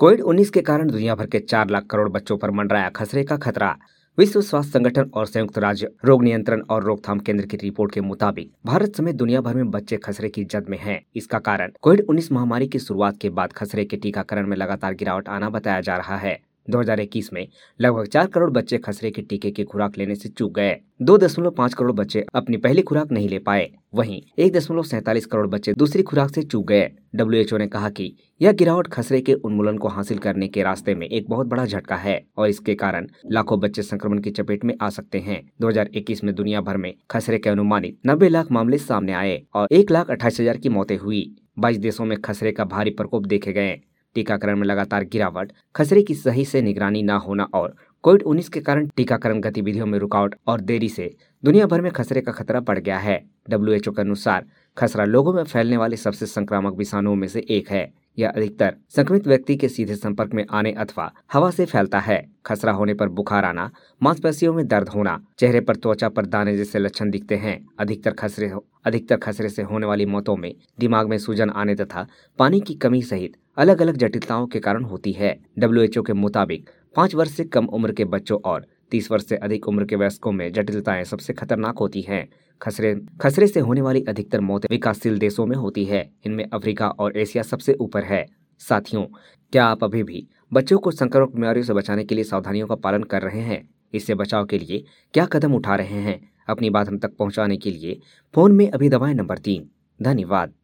कोविड-19 के कारण दुनिया भर के 4 लाख करोड़ बच्चों पर मंडराया खसरे का खतरा। विश्व स्वास्थ्य संगठन और संयुक्त राज्य रोग नियंत्रण और रोकथाम केंद्र की रिपोर्ट के मुताबिक भारत समेत दुनिया भर में बच्चे खसरे की जद में हैं। इसका कारण कोविड-19 महामारी की शुरुआत के बाद खसरे के टीकाकरण में लगातार गिरावट आना बताया जा रहा है। 2021 में लगभग 4 करोड़ बच्चे खसरे के टीके की खुराक लेने से चूक गए। 2.5 करोड़ बच्चे अपनी पहली खुराक नहीं ले पाए। वहीं 1.47 करोड़ बच्चे दूसरी खुराक से चूक गए। WHO ने कहा कि यह गिरावट खसरे के उन्मूलन को हासिल करने के रास्ते में एक बहुत बड़ा झटका है और इसके कारण लाखों बच्चे संक्रमण की चपेट में आ सकते हैं। 2021 में दुनिया भर में खसरे के अनुमानित 90 लाख मामले सामने आए और 1,28,000 की मौतें हुई। 22 देशों में खसरे का भारी प्रकोप देखे गए। टीकाकरण में लगातार गिरावट, खसरे की सही से निगरानी न होना और कोविड-19 के कारण टीकाकरण गतिविधियों में रुकावट और देरी से दुनिया भर में खसरे का खतरा बढ़ गया है। WHO के अनुसार खसरा लोगों में फैलने वाले सबसे संक्रामक विषाणुओं में से एक है। यह अधिकतर संक्रमित व्यक्ति के सीधे संपर्क में आने अथवा हवा से फैलता है। खसरा होने पर बुखार आना, मांसपेशियों में दर्द होना, चेहरे पर त्वचा पर दाने जैसे लक्षण दिखते हैं। अधिकतर खसरे से होने वाली मौतों में दिमाग में सूजन आने तथा पानी की कमी सहित अलग अलग जटिलताओं के कारण होती है। WHO के मुताबिक 5 वर्ष से कम उम्र के बच्चों और 30 वर्ष से अधिक उम्र के वयस्कों में जटिलताएं सबसे खतरनाक होती हैं। खसरे से होने वाली अधिकतर मौतें विकासशील देशों में होती है। इनमें अफ्रीका और एशिया सबसे ऊपर है। साथियों, क्या आप अभी भी बच्चों को संक्रामक बीमारियों से बचाने के लिए सावधानियों का पालन कर रहे हैं? इससे बचाव के लिए क्या कदम उठा रहे हैं? अपनी बात हम तक पहुंचाने के लिए फोन में अभी दबाएं नंबर 3। धन्यवाद।